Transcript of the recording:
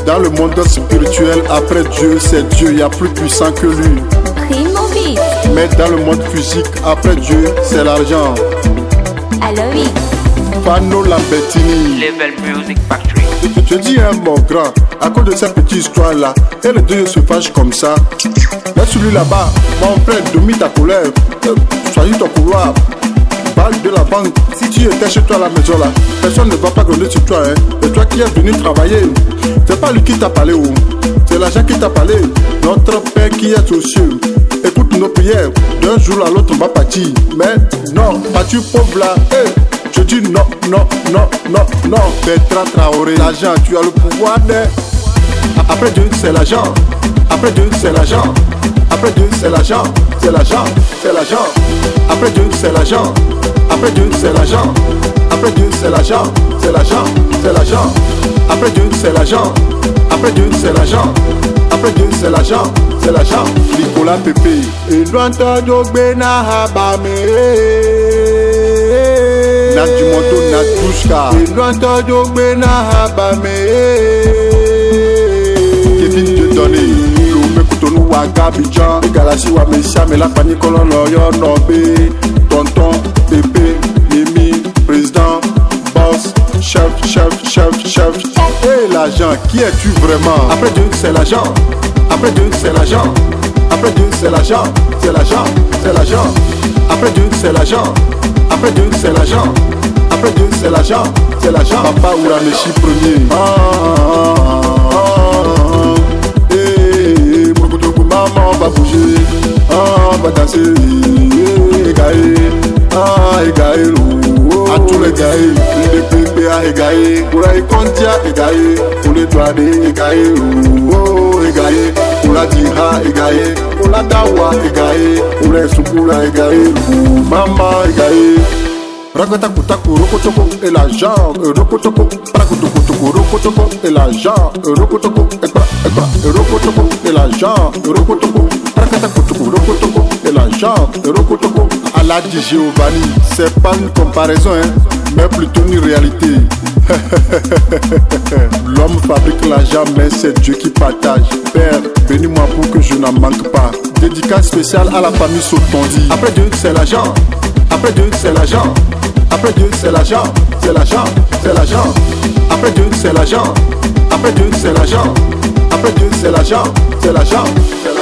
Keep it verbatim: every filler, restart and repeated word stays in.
Dans le monde spirituel, après Dieu, c'est Dieu, il y a plus puissant que lui. Primo Beat. Mais dans le monde physique, après Dieu, c'est l'argent. Aloïc. Pano Lambertini. Level Music Factory. Je te dis, hein, mon grand, à cause de cette petite histoire-là, et les deux se fâchent comme ça. Là, celui là-bas, mon frère, domine ta colère. Euh, Sois ton couloir. Balle de la banque. Si tu étais chez toi à la maison là, personne ne va pas gronder sur toi, hein. C'est toi qui es venu travailler. C'est pas lui qui t'a parlé, oh. C'est l'argent qui t'a parlé. Notre Père qui est aux cieux. Écoute nos prières. D'un jour à l'autre, on va partir. Mais non, partir pauvre là. Hey. Je dis non, non, non, non, non. Bertrand Traoré, l'argent, tu as le pouvoir de... Après Dieu, c'est l'argent. Après Dieu, c'est l'argent. Après Dieu, c'est l'argent. C'est l'argent, c'est l'argent. Après Dieu, c'est l'argent. Après Dieu, c'est l'argent. Après Dieu, c'est l'argent. C'est l'argent, c'est l'argent. Après Dieu, c'est l'argent. Après Dieu, c'est l'argent. Après Dieu, c'est l'argent. C'est l'argent. Nicolas Pépé. Edouard Dogbena Habame. Nadjumoto Nadjushka. Edouard Dogbena Habame. Kevin Dieudonné. Lomé Koutonou Wagabidjan. Galasi Wamesha Mela Pani Kolon Yo Nobe. Tonton Pépé Mimi. Président Boss. Chef, chef, chef, chef. Et l'argent, qui es-tu vraiment? Après Dieu, c'est l'argent. Après Dieu, c'est l'argent. Après Dieu, c'est l'argent. C'est l'argent, c'est l'argent. Après Dieu, c'est l'argent. Après Dieu, c'est l'argent. Après Dieu, c'est l'argent. C'est l'argent. Papa Ouramechi premier. Ah, ah, ah, ah. Eh, Mokotoku, maman va bouger. Ah, va danser. Eh, Egaé. Ah, Egaé. A tous les gars, les pépés à Egaé. Pour la Contia, Egaé. Pour les douaniers, Egaé. Oh, Egaé. Pour la Dira, Egaé. Pour la Dawa, Egaé. Pour les Soukula, Egaé. Maman, Egaé. Rakota Koutakou, Rokotoko, et l'argent, Rokotoko, Rakotoko, Rokotoko, et l'argent, Rokotoko, et Rokotoko, et l'argent, Rokotoko, Rakota Koutoko, Rokotoko, et l'argent, Rokotoko. Allah dit Giovanni, c'est pas une comparaison, hein, mais plutôt une réalité. L'homme fabrique l'argent, mais c'est Dieu qui partage. Père, bénis-moi pour que je n'en manque pas. Dédicace spéciale à la famille Sotondi. Après Dieu, c'est l'argent. Après Dieu, c'est l'argent. Après Dieu, c'est l'argent. C'est l'argent. C'est l'argent. Après Dieu, c'est l'argent. Après Dieu, c'est l'argent. Après Dieu, c'est l'argent. C'est l'argent.